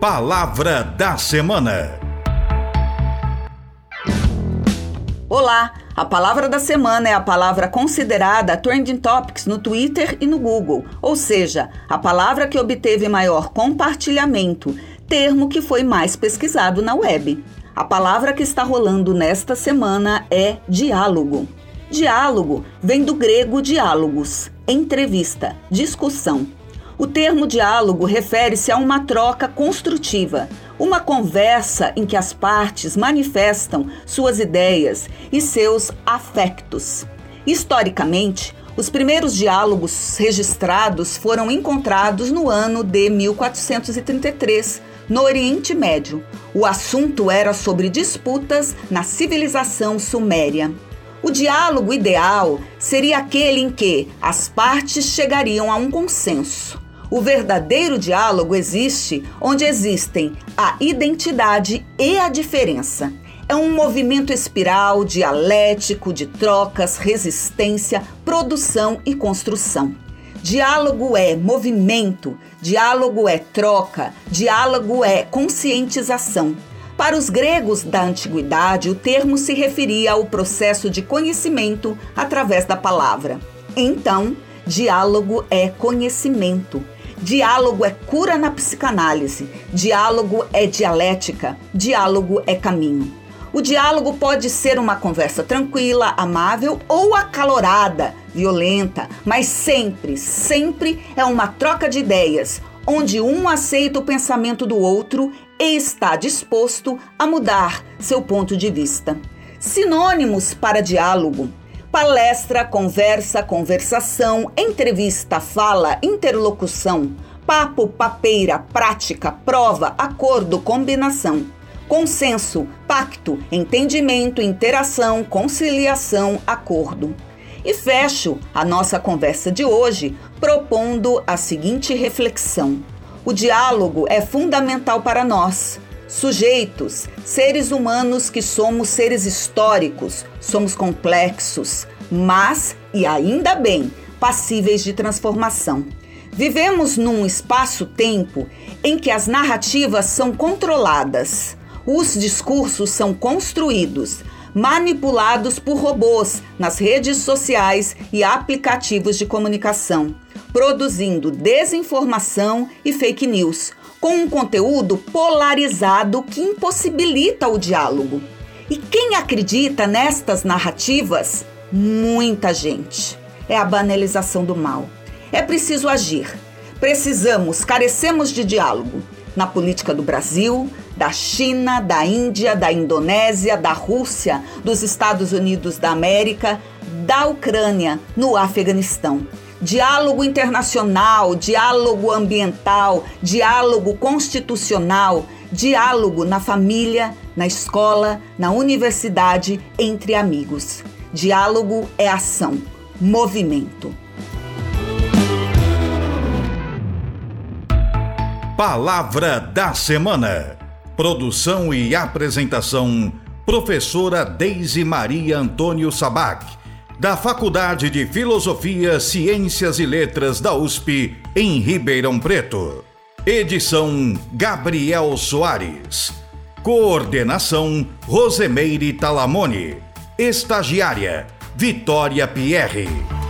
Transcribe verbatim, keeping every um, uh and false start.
Palavra da Semana. Olá, a palavra da semana é a palavra considerada Trending Topics no Twitter e no Google, ou seja, a palavra que obteve maior compartilhamento, termo que foi mais pesquisado na web. A palavra que está rolando nesta semana é diálogo. Diálogo vem do grego diálogos, entrevista, discussão. O termo diálogo refere-se a uma troca construtiva, uma conversa em que as partes manifestam suas ideias e seus afectos. Historicamente, os primeiros diálogos registrados foram encontrados no ano de mil quatrocentos e trinta e três, no Oriente Médio. O assunto era sobre disputas na civilização suméria. O diálogo ideal seria aquele em que as partes chegariam a um consenso. O verdadeiro diálogo existe onde existem a identidade e a diferença. É um movimento espiral, dialético, de trocas, resistência, produção e construção. Diálogo é movimento, diálogo é troca, diálogo é conscientização. Para os gregos da antiguidade, o termo se referia ao processo de conhecimento através da palavra. Então, diálogo é conhecimento. Diálogo é cura na psicanálise, diálogo é dialética, diálogo é caminho. O diálogo pode ser uma conversa tranquila, amável ou acalorada, violenta, mas sempre, sempre é uma troca de ideias, onde um aceita o pensamento do outro e está disposto a mudar seu ponto de vista. Sinônimos para diálogo: palestra, conversa, conversação, entrevista, fala, interlocução, papo, papeira, prática, prova, acordo, combinação, consenso, pacto, entendimento, interação, conciliação, acordo. E fecho a nossa conversa de hoje propondo a seguinte reflexão: o diálogo é fundamental para nós, sujeitos, seres humanos que somos seres históricos, somos complexos, mas, e ainda bem, passíveis de transformação. Vivemos num espaço-tempo em que as narrativas são controladas, os discursos são construídos, manipulados por robôs nas redes sociais e aplicativos de comunicação, produzindo desinformação e fake news, com um conteúdo polarizado que impossibilita o diálogo. E quem acredita nestas narrativas? Muita gente. É a banalização do mal. É preciso agir. Precisamos, carecemos de diálogo. Na política do Brasil, da China, da Índia, da Indonésia, da Rússia, dos Estados Unidos da América, da Ucrânia, no Afeganistão. Diálogo internacional, diálogo ambiental, diálogo constitucional, diálogo na família, na escola, na universidade, entre amigos. Diálogo é ação, movimento. Palavra da Semana. Produção e apresentação: professora Deise Maria Antônio Sabac, da Faculdade de Filosofia, Ciências e Letras da U S P, em Ribeirão Preto. Edição: Gabriel Soares. Coordenação: Rosemeire Talamone. Estagiária: Vitória Pierre.